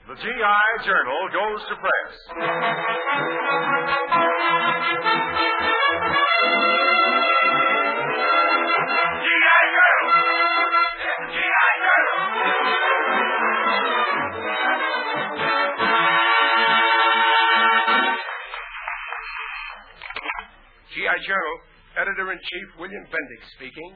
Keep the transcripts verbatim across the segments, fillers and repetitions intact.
The G I Journal goes to press. G I Journal! It's G I Journal! G I Journal, Editor-in-Chief William Bendix speaking.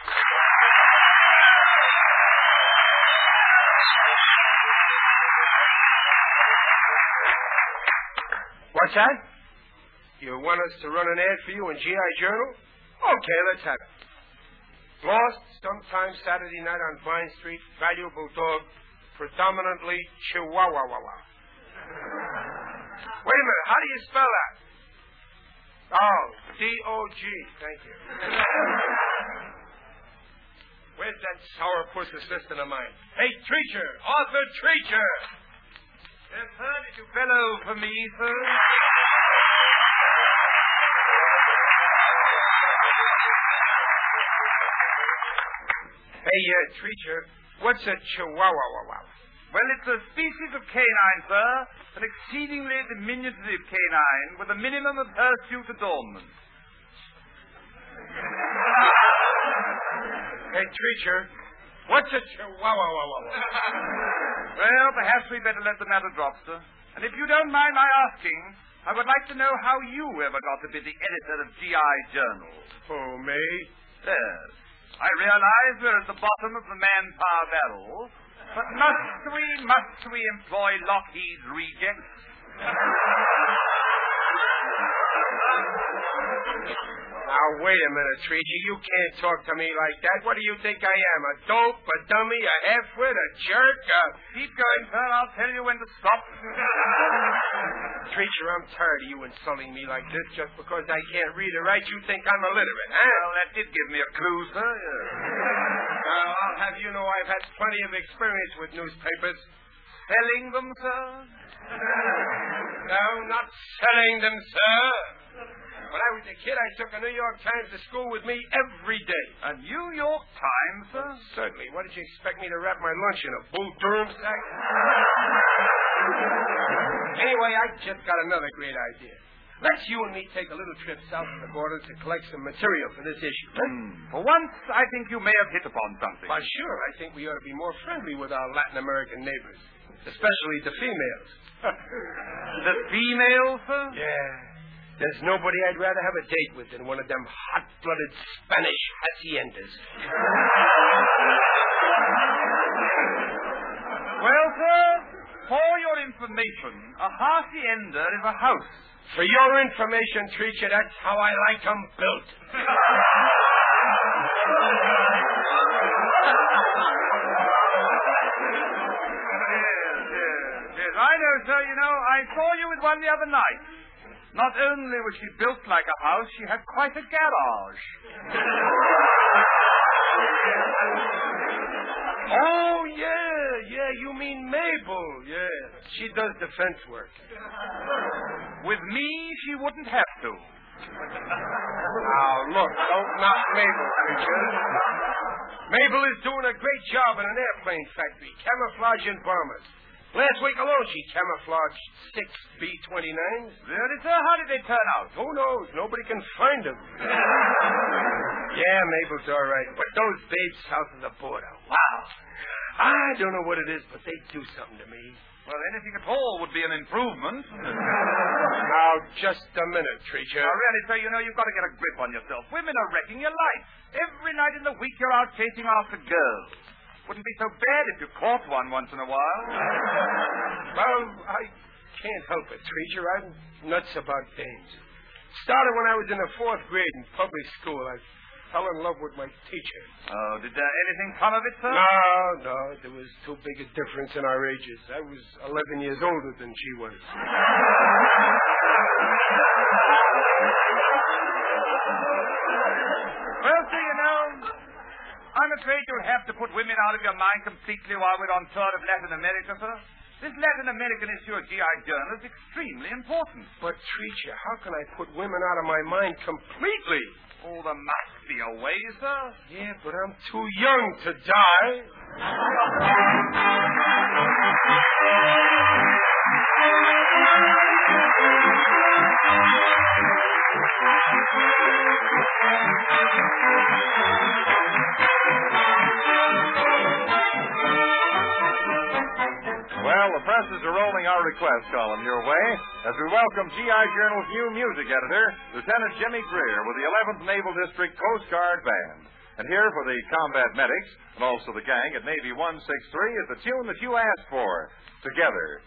What's that? You want us to run an ad for you in G I Journal? Okay, let's have it. Lost sometime Saturday night on Vine Street, valuable dog, predominantly Chihuahua. Wait a minute, how do you spell that? Oh, D O G, thank you. Where's that sourpuss assistant of mine? Hey, Treacher, Arthur Treacher! Yes, sir, did you bellow for me, sir? Hey, uh, Treacher, what's a Chihuahua? Well, it's a species of canine, sir. An exceedingly diminutive canine with a minimum of hirsute adornment. Hey, Treacher, what's a Chihuahua? Well, perhaps we'd better let the matter drop, sir. And if you don't mind my asking, I would like to know how you ever got to be the editor of G I Journal. Oh, me? Yes. I realize we're at the bottom of the manpower barrel, but must we, must we employ Lockheed's rejects? Now, wait a minute, Treacher. You can't talk to me like that. What do you think I am? A dope, a dummy, a half-wit, a jerk? A... Keep going, sir. I'll tell you when to stop. Treacher, I'm tired of you insulting me like this just because I can't read or write. You think I'm illiterate, huh? Well, that did give me a clue, sir. Yes. Now, I'll have you know I've had plenty of experience with newspapers. Selling them, sir? No, not selling them, sir. When I was a kid, I took a New York Times to school with me every day. A New York Times, sir? Well, certainly. What did you expect me to wrap my lunch in, a Bull Durham sack? Anyway, I just got another great idea. Let's you and me take a little trip south of the border to collect some material for this issue. Mm. For once, I think you may have hit upon something. Why, sure. I think we ought to be more friendly with our Latin American neighbors, especially the females. The females, sir? Yeah. There's nobody I'd rather have a date with than one of them hot-blooded Spanish haciendas. Well, sir, for your information, a hacienda is a house. For your information, Treacher, that's how I like 'em built. Yes, yes, yes. I know, sir. You know, I saw you with one the other night. Not only was she built like a house, she had quite a garage. Oh, yeah, yeah, you mean Mabel, yeah. She does defense work. With me, she wouldn't have to. Now, look, don't knock Mabel, Treacher. Mabel is doing a great job in an airplane factory, camouflaging bombers. Last week alone, she camouflaged six B twenty-nines. Really, sir? How did they turn out? Who knows? Nobody can find them. Yeah, Mabel's all right. But those babes south of the border, wow. I don't know what it is, but they do something to me. Well, anything at all would be an improvement. Now, just a minute, Treacher. Now, really, sir, you know, you've got to get a grip on yourself. Women are wrecking your life. Every night in the week, you're out chasing after girls. Wouldn't be so bad if you caught one once in a while. Well, I can't help it, Treacher. I'm nuts about dames. Started when I was in the fourth grade in public school. I fell in love with my teacher. Oh, did uh, anything come of it, sir? No, no. There was too big a difference in our ages. I was eleven years older than she was. Well, sir, you know, I'm afraid you'll have to put women out of your mind completely while we're on tour of Latin America, sir. This Latin American issue of G I Journal is extremely important. But, Treacher, how can I put women out of my mind completely? Oh, there must be a way, sir. Yeah, but I'm too young to die. Well, the presses are rolling our request column your way as we welcome G I. Journal's new music editor, Lieutenant Jimmy Greer, with the eleventh Naval District Coast Guard Band. And here for the combat medics and also the gang at Navy one sixty-three is the tune that you asked for, Together.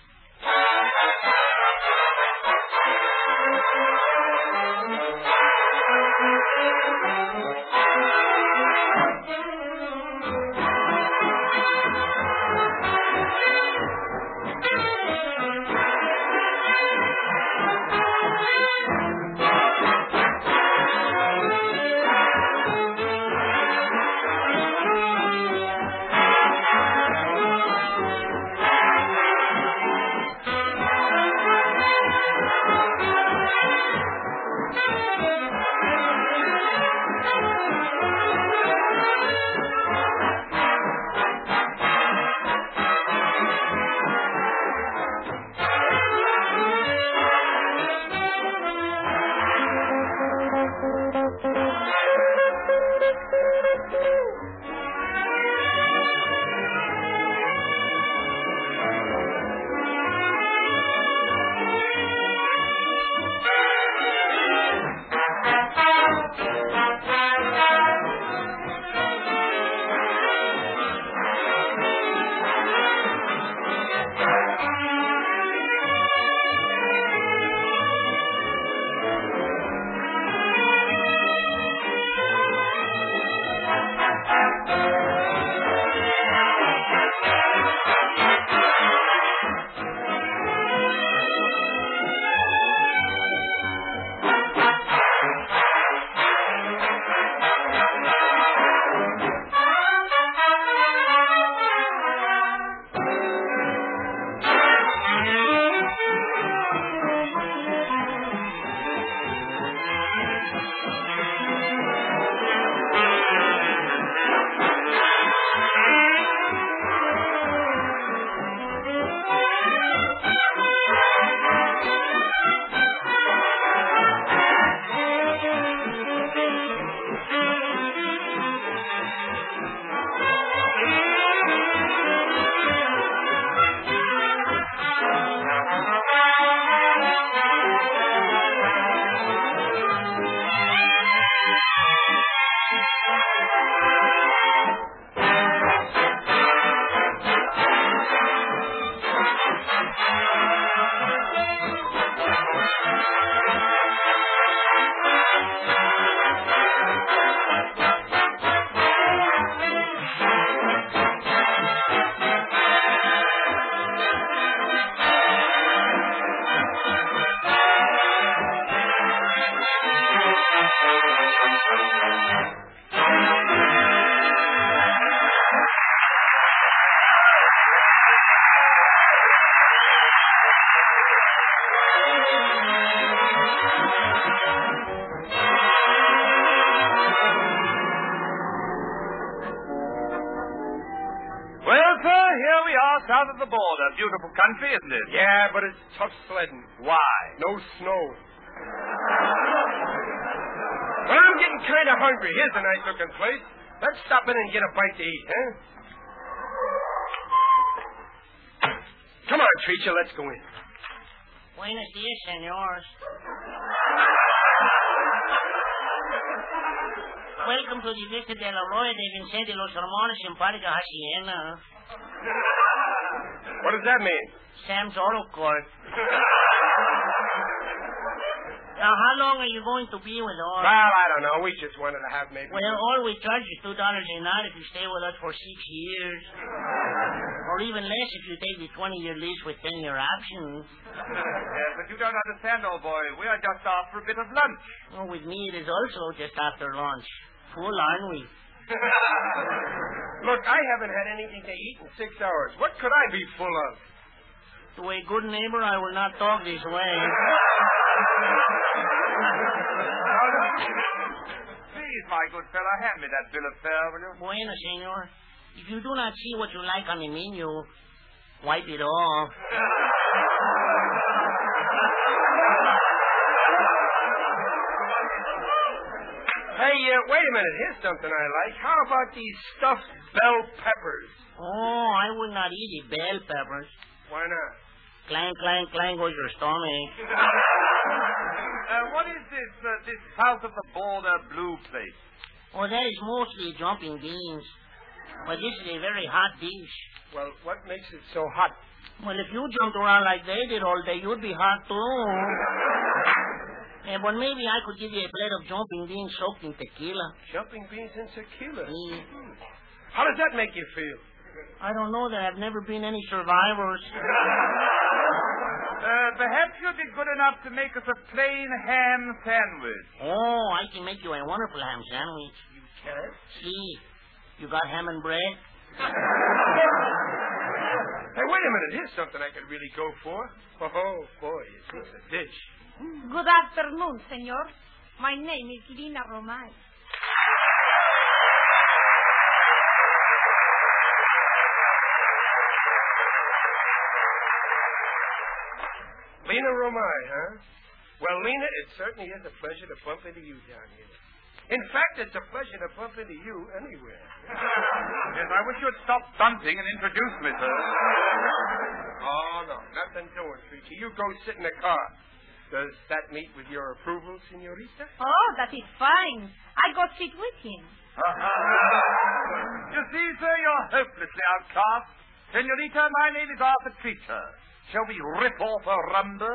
South of the border. Beautiful country, isn't it? Yeah, but it's tough sledding. Why? No snow. Well, I'm getting kind of hungry. Here's a nice-looking place. Let's stop in and get a bite to eat, huh? Come on, Treacher, let's go in. Buenos dias, senors. Welcome to the Vista de la Roya de Vicente Los Hermanos Simpática Hacienda. What does that mean? Sam's Auto Court. Now, how long are you going to be with us? Well, I don't know. We just wanted to have maybe... Well, all we charge is two dollars a night if you stay with us for six years. Or even less if you take the twenty-year lease with ten-year options. Yes, but you don't understand, old boy. We are just after a bit of lunch. Oh, with me, it is also just after lunch. Full, aren't we? Look, I haven't had anything to eat in six hours. What could I be full of? To a good neighbor, I will not talk this way. Please, my good fellow, hand me that bill of fare, will you? Bueno, senor. If you do not see what you like on the menu, wipe it off. Hey, uh, wait a minute. Here's something I like. How about these stuffed bell peppers? Oh, I would not eat the bell peppers. Why not? Clang, clang, clang goes your stomach. Uh, what is this, uh, this south of the border blue place? Oh, that is mostly jumping beans. But this is a very hot dish. Well, what makes it so hot? Well, if you jumped around like they did all day, you'd be hot, too. Yeah, but maybe I could give you a plate of jumping beans soaked in tequila. Jumping beans and tequila? Mm. How does that make you feel? I don't know. There have never been any survivors. Uh, perhaps you'd be good enough to make us a plain ham sandwich. Oh, I can make you a wonderful ham sandwich. You can? See, you got ham and bread? Hey, wait a minute. Here's something I could really go for. Oh, boy, is this a dish. Good afternoon, senor. My name is Lina Romay. Lina Romay, huh? Well, Lina, it certainly is a pleasure to bump into you down here. In fact, it's a pleasure to bump into you anywhere. Yes, I wish you'd stop bunting and introduce me, sir. Oh, no, nothing doing, Treacher. You go sit in the car. Does that meet with your approval, senorita? Oh, that is fine. I go sit with him. You see, sir, you're hopelessly outcast. Senorita, my name is Arthur Treacher. Shall we rip off a rumba?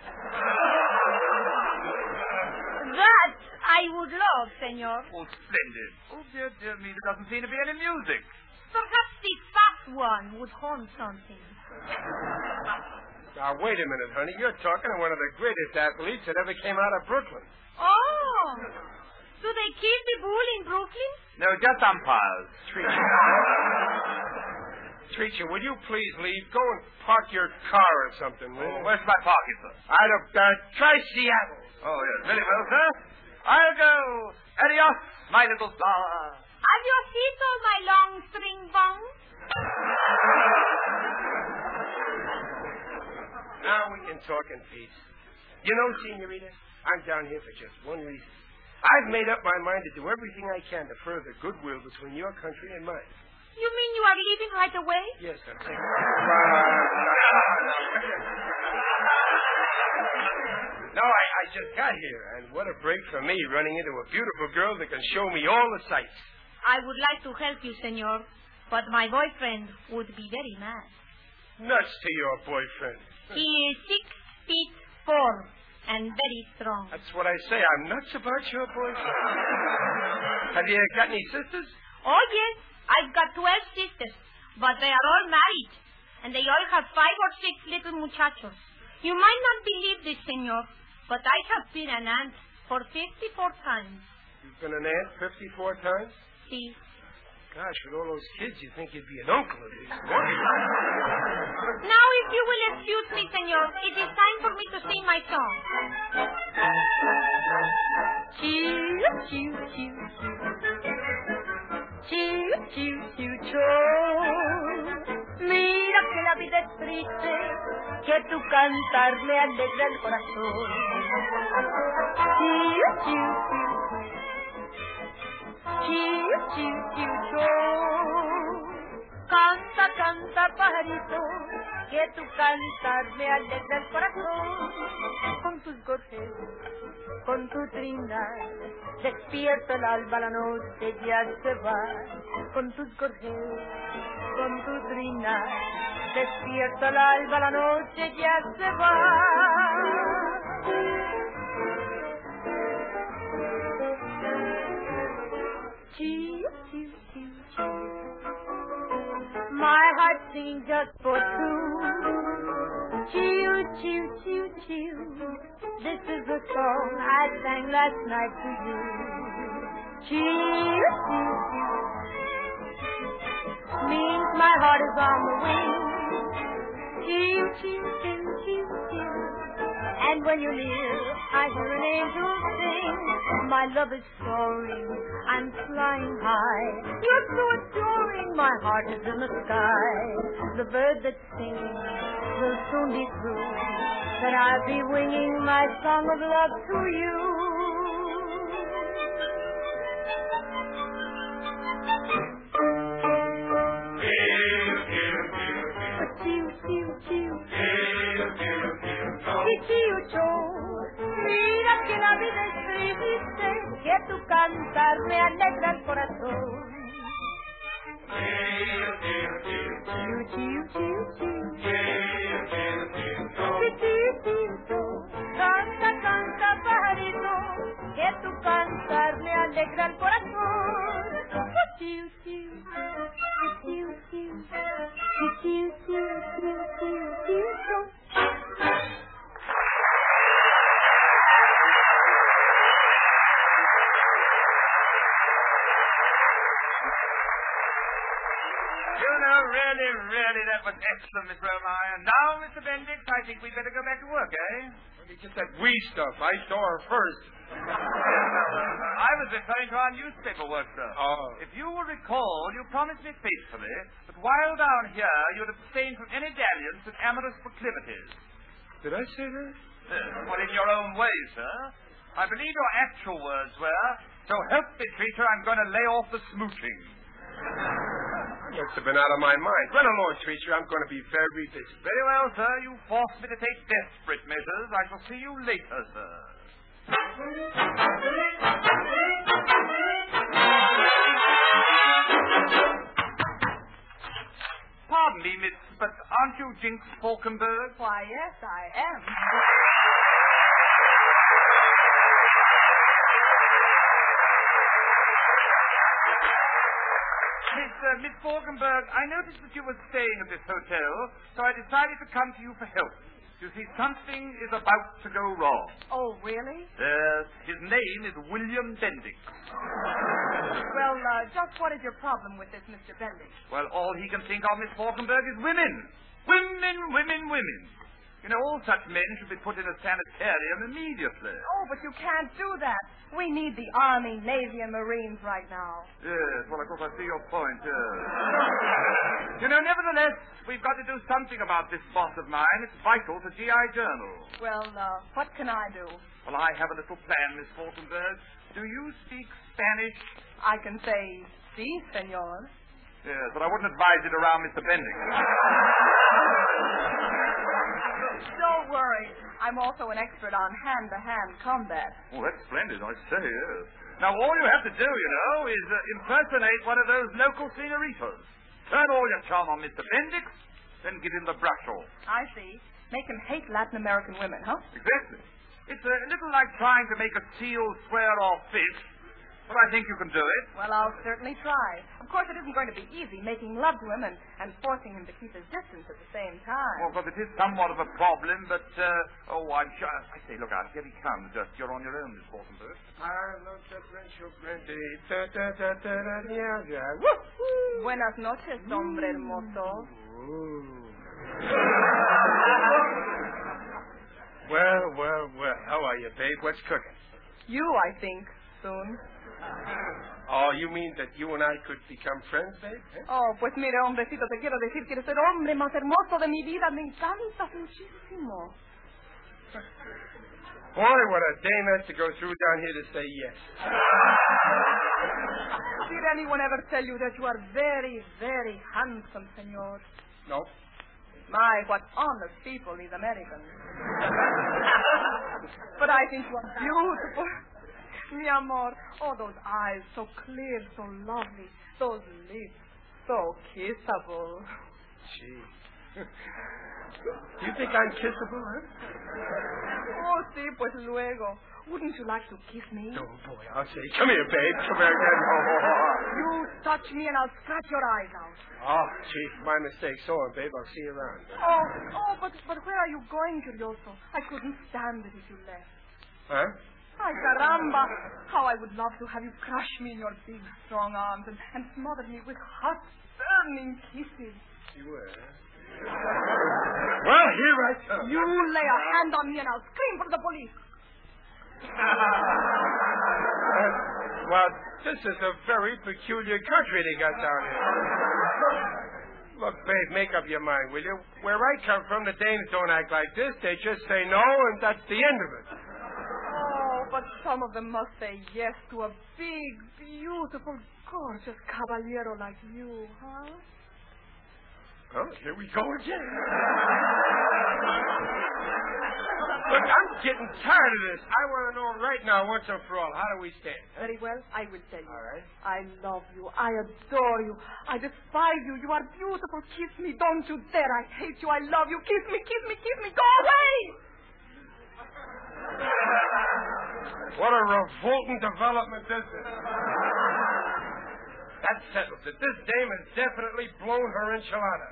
That I would love, senor. Oh, splendid. Oh, dear, dear me, there doesn't seem to be any music. Perhaps the fat one would hum something. Now, wait a minute, honey. You're talking to one of the greatest athletes that ever came out of Brooklyn. Oh! Do they kill the bull in Brooklyn? No, just umpires. Treacher. Treacher, will you please leave? Go and park your car or something, will you? Oh, where's my pocket, sir? I don't... Uh, try Seattle. Oh, yes. Very well, sir. I'll go. Adios, my little flower. Adiosito, my long string bone. Now we can talk in peace. You know, senorita, I'm down here for just one reason. I've made up my mind to do everything I can to further goodwill between your country and mine. You mean you are leaving right away? Yes, I'm saying. No, I, I just got here, and what a break for me running into a beautiful girl that can show me all the sights. I would like to help you, senor, but my boyfriend would be very mad. Nuts to your boyfriend. He is six feet four and very strong. That's what I say. I'm nuts about your boyfriend. Have you got any sisters? Oh, yes. I've got twelve sisters, but they are all married, and they all have five or six little muchachos. You might not believe this, senor, but I have been an aunt for fifty-four times. You've been an aunt fifty-four times? See. Gosh, with all those kids, you'd think you'd be an uncle at least. Now, if you will excuse me, senor, it is time for me to sing my song. Choo, choo, choo, choo. Choo, choo, choo, choo. Mira que la vida es triste, que tu cantar me alegra el corazón. Choo, choo, choo. Choo, choo, choo, choo. Canta, canta, pajarito, que tu cantar me alegra el corazón. Con tus gorjeos, con tu trinar, despierta el alba, la noche ya se va. Con tus gorjeos, con tu trinar, despierta el alba, la noche ya se va. Choo, choo, choo, choo. My heart singing just for two. Choo, choo, choo, choo. This is the song I sang last night to you. Choo, choo, choo. Means my heart is on the wing. Choo, choo, choo, choo, choo. And when you're near, I hear an angel sing. My love is soaring, I'm flying high. You're so adoring, my heart is in the sky. The bird that's singing will soon be through. Then I'll be winging my song of love to you. Chichiucho, mira que la vida es triste, que tu cantar me alegra el corazón. Chiu, chiu, chiu, chiu. Chichiucho, canta, canta, pajarito, que tu cantar me alegra el corazón. Chiu, chiu, chiu, chiu, chiu, chiu, chiu, chiu, chiu, chiu. You know, really, really, that was excellent, Miss Romine. Now, Mister Bendix, I think we'd better go back to work, eh? You get that wee stuff. I saw her first. I was referring to our newspaper work, sir. Oh. If you will recall, you promised me faithfully that while down here you'd abstain from any dalliance with amorous proclivities. Did I say that? Uh, well, in your own way, sir. I believe your actual words were, so help me, Treacher, I'm going to lay off the smooching. Must have been out of my mind. Run along, Treacher. I'm going to be very busy. Very well, sir. You forced me to take desperate measures. I shall see you later, sir. Pardon me, Miss, but aren't you Jinx Falkenberg? Why, yes, I am. Miss, uh, Miss Falkenberg, I noticed that you were staying at this hotel, so I decided to come to you for help. You see, something is about to go wrong. Oh, really? Yes, his name is William Bendix. Well, uh, just what is your problem with this, Mister Bendix? Well, all he can think of, Miss Falkenberg, is women. Women, women, women. You know, all such men should be put in a sanitarium immediately. Oh, but you can't do that. We need the Army, Navy, and Marines right now. Yes, well, of course, I see your point, yes. You know, nevertheless, we've got to do something about this boss of mine. It's vital to G I Journal. Well, uh, what can I do? Well, I have a little plan, Miss Falkenberg. Do you speak Spanish? I can say, si, senor. Yes, but I wouldn't advise it around Mister Bendix. Don't worry. I'm also an expert on hand-to-hand combat. Oh, that's splendid, I say, yes. Now, all you have to do, you know, is uh, impersonate one of those local senoritas. Turn all your charm on Mister Bendix, then give him the brush off. I see. Make him hate Latin American women, huh? Exactly. It's a little like trying to make a seal swear off fish, but I think you can do it. Well, I'll certainly try. Of course, it isn't going to be easy making love to him and, and forcing him to keep his distance at the same time. Well, but it is somewhat of a problem, but, uh, oh, I'm sure. I say, look out, here he comes. Just, you're on your own, Miss Falkenberg. Buenas noches, hombre hermoso. Well, well, well. How are you, babe? What's cooking? You, I think, soon. Oh, you mean that you and I could become friends, babe? Eh? Oh, pues mire, hombrecito, te quiero decir que eres el hombre más hermoso de mi vida. Me encantas muchísimo. Boy, what a dame has to go through down here to say yes. Did anyone ever tell you that you are very, very handsome, senor? No. My, what honest people these Americans. But I think you are beautiful. Mi amor. Oh, those eyes, so clear, so lovely. Those lips, so kissable. Gee. Do you think I'm kissable, huh? Oh, sí, pues luego. Wouldn't you like to kiss me? Oh, boy, I'll say. Come here, babe. Come here again. Oh, You touch me and I'll scratch your eyes out. oh, gee, my mistake. So on, babe. I'll see you around. Oh, oh, but, but where are you going, Curioso? I couldn't stand it if you left. Huh? Ay, caramba. How I would love to have you crush me in your big, strong arms and, and smother me with hot, burning kisses. You were, huh? Well, here I come. You lay a hand on me and I'll scream for the police. Uh, well, this is a very peculiar country they got down here. Look, babe, make up your mind, will you? Where I come from, the Danes don't act like this. They just say no, and that's the end of it. Oh, but some of them must say yes to a big, beautiful, gorgeous caballero like you, huh? Oh, here we go again. Look, I'm getting tired of this. I want to know right now, once and for all, how do we stand? Very well, I will tell you. All right. I love you. I adore you. I despise you. You are beautiful. Kiss me. Don't you dare. I hate you. I love you. Kiss me, kiss me, kiss me. Go away! What a revolting development this is. That settles it. This dame has definitely blown her enchilada.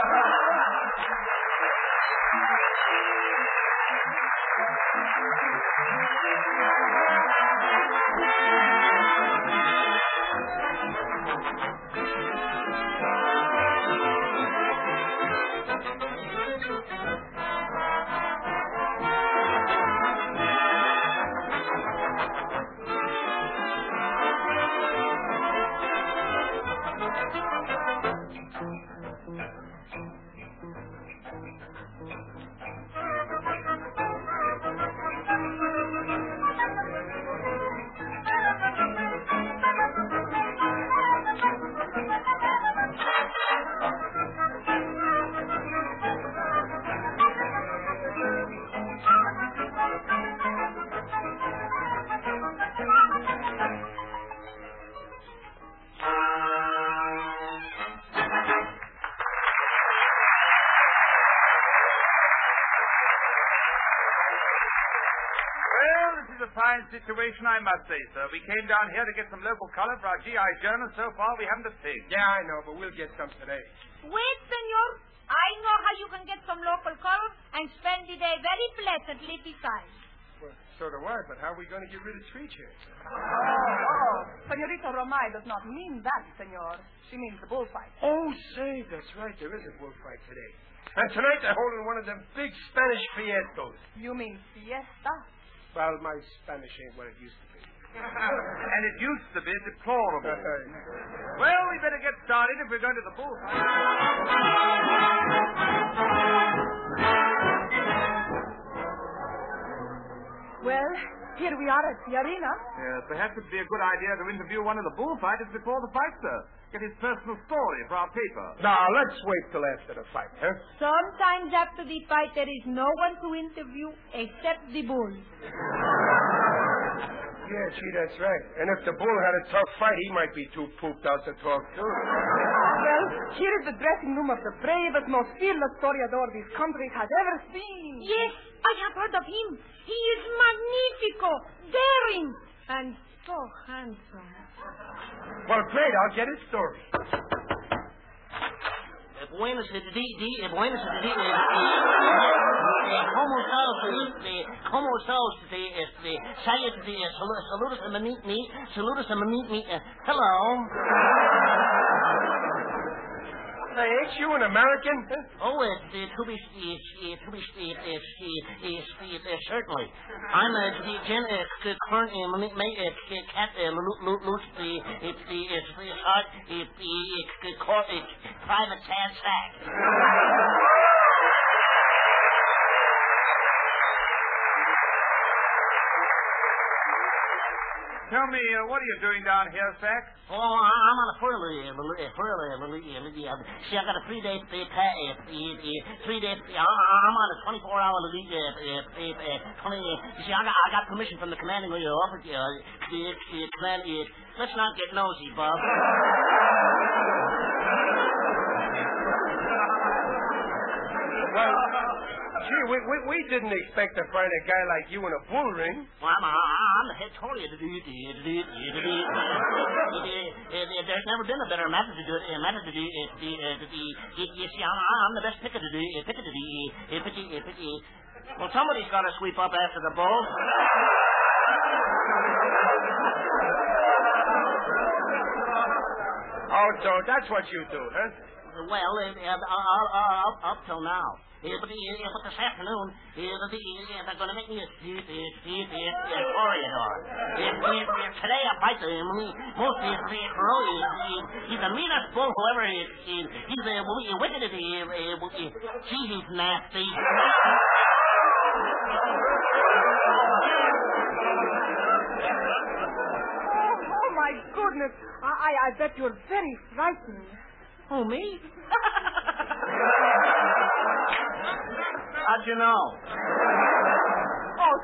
Fine situation, I must say, sir. We came down here to get some local color for our G I journal. So far, we haven't a thing. Yeah, I know, but we'll get some today. Wait, senor. I know how you can get some local color and spend the day very pleasantly besides. Well, so do I, but how are we going to get rid of tree chairs? Oh, oh. Senorita Romay does not mean that, senor. She means the bullfight. Oh, say, that's right. There is a bullfight today. And tonight they're holding one of them big Spanish fiestas. You mean fiesta? Well, my Spanish ain't what it used to be. And it used to be deplorable. Well, we better get started if we're going to the bullfight. Well, here we are at the arena. Yes, perhaps it'd be a good idea to interview one of the bullfighters before the fight, sir. Get his personal story for our paper. Now, let's wait till after the fight, huh? Sometimes after the fight, there is no one to interview except the bull. Yeah, gee, that's right. And if the bull had a tough fight, he might be too pooped out to talk, too. Well, here is the dressing room of the bravest, most fearless toreador this country has ever seen. Yes, I have heard of him. He is magnifico, daring, and so handsome. Well, great. I'll get his story. Buenos Aires, Buenos Aires, ¿cómo estás? ¿Cómo estás? Este, saludos a mi, mi, saludos a mi, mi. Hello. Hey, ain't you an American? Oh, it's uh, to be, uh, to be, uh, uh, uh, certainly. I'm a uh, gen, uh, current, uh, ma, uh, cat, uh, loose, uh, it's the, it's the heart, it's the, it's private sad sack. Tell me, uh, what are you doing down here, Sack? Oh, I'm on a furlough. Furlough. See, I got a three-day three-day. I'm on a twenty-four hour twenty. You see, I got I got permission from the commanding officer. Command. Let's not get nosy, Bob. Well, gee, we, we, we didn't expect to find a guy like you in a bull ring. Well, I'm, I'm the head tory. There's never been a better method to do it. Method to do it. You see, I'm, I'm the best picker to do it. Picker to do it. Picky, picky. Well, somebody's got to sweep up after the bull. Oh, so that's what you do, huh? Well, uh, uh, uh, up till now. Uh, but, uh, but this afternoon, uh, they're going to make me a toreador. Today I fight the most he's the meanest bull whoever is. He's a wicked. Gee, he's nasty. Oh, my goodness. I, I, I bet you're very frightened. Oh, me? How'd you know?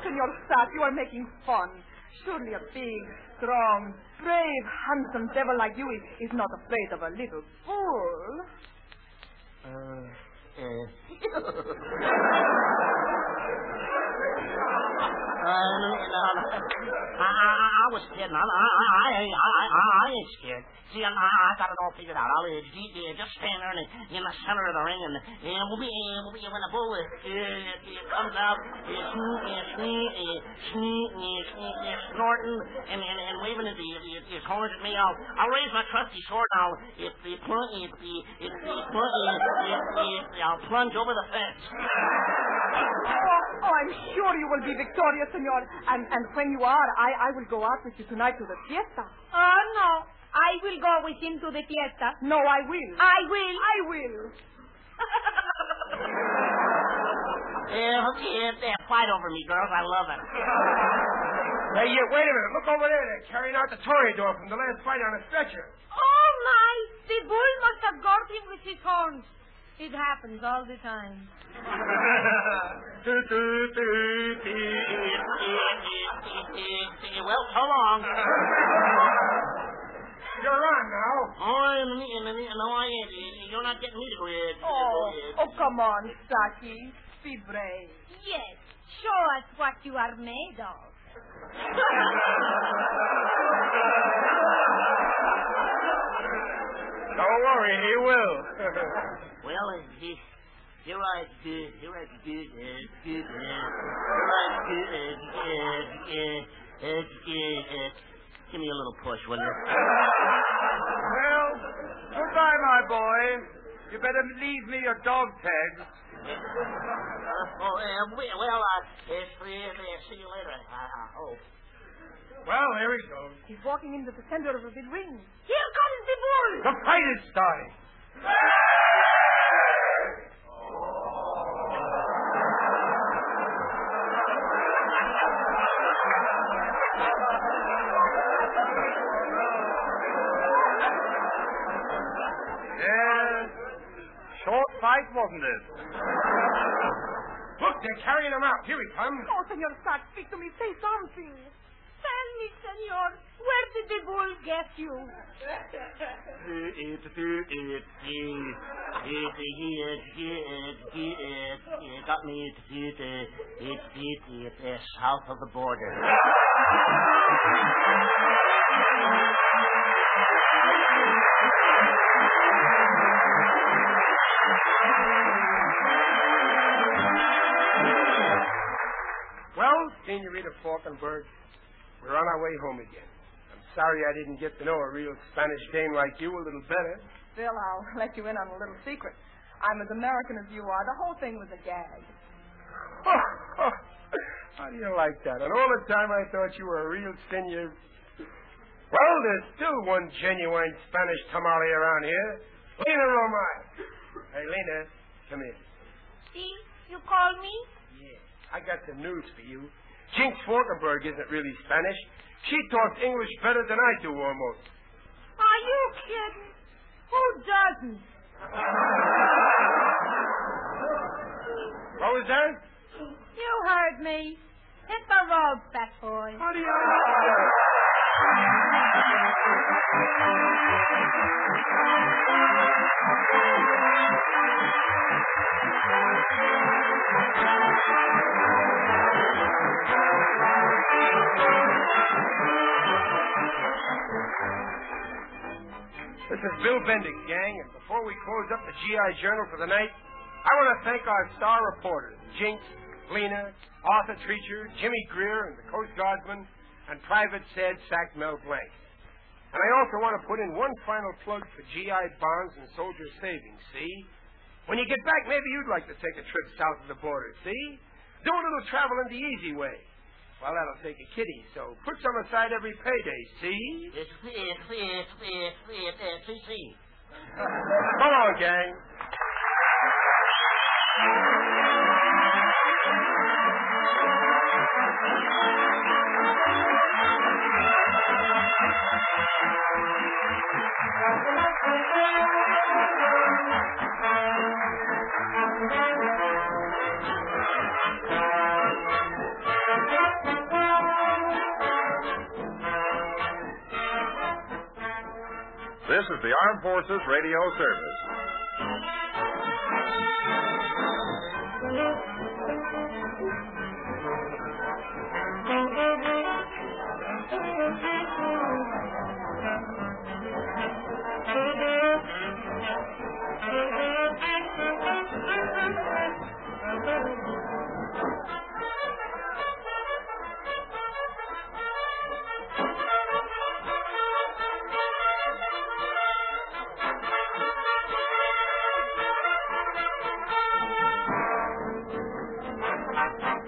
Senor Sack, you are making fun. Surely a big, strong, brave, handsome devil like you is, is not afraid of a little fool. Uh, uh. Uh, no, no, no. I, I, I was kidding. I, I, I, I, I, I ain't scared. See, I, I got it all figured out. I'll uh, just stand there in, in the center of the ring, and, and we'll be, uh, we'll be when the bull uh, uh, comes out, uh, uh, uh, snorting and, and, and waving his, his, his horns at me. I'll, I'll raise my trusty sword. And I'll, it, it, it, it, it, it, I'll plunge over the fence. Oh, oh, I'm sure you will be victorious, senor. And, and when you are, I, I will go out with you tonight to the fiesta. Oh, no. I will go with him to the fiesta. No, I will. I will. I will. Yeah, yeah, yeah, fight over me, girls. I love it. Hey, you, wait a minute. Look over there. They're carrying out the toreador from the last fight on a stretcher. Oh, my. The bull must have got him with his horns. It happens all the time. Well, so long. You're on now. Oh, no, I ain't. You're not getting me to go ahead. Oh, oh, come on, Saki. Be brave. Yes. Show us what you are made of. Don't worry, he will. Well, uh, he, you're right, good. You're right, good. Uh, good. Uh, you're right, good. Uh, uh, uh, uh, uh, give me a little push, will you? Well, goodbye, my boy. You better leave me your dog tags. Uh, oh, uh, well, uh, uh, see you later, I, I hope. Well, here he goes. He's walking into the center of the big ring. Here comes the bull. The fight is starting. Yes. Short fight, wasn't it? Look, they're carrying him out. Here he comes. Oh, Senor Sack, speak to me. Say something. Tell me, senor, where did the bull get you? It, it, it, it got me it, it, it, it, it, south of the border. Well, Senorita Falkenberg, we're on our way home again. I'm sorry I didn't get to know a real Spanish dame like you a little better. Bill, I'll let you in on a little secret. I'm as American as you are. The whole thing was a gag. Oh, oh, how do you like that? And all the time I thought you were a real senor. Well, there's still one genuine Spanish tamale around here. Lena Romay. Hey, Lena, come here. See, you call me? Yeah, I got some news for you. Jinx Falkenberg isn't really Spanish. She talks English better than I do, almost. Are you kidding? Who doesn't? What was that? You heard me. Hit the road, fat boy. How do you know? This is Bill Bendick, gang, and before we close up the G I Journal for the night, I want to thank our star reporters, Jinx, Lena, Arthur Treacher, Jimmy Greer, and the Coast Guardsman, and Private Sad Sack Mel Blanc. And I also want to put in one final plug for G I bonds and soldier savings, see? When you get back, maybe you'd like to take a trip south of the border, see? Do a little traveling the easy way. Well, that'll take a kitty, so put some aside every payday, see? It's, it's, it's, it's, it's, it's, see, see. Come on, gang. Thank you. This is the Armed Forces Radio Service. Thank you.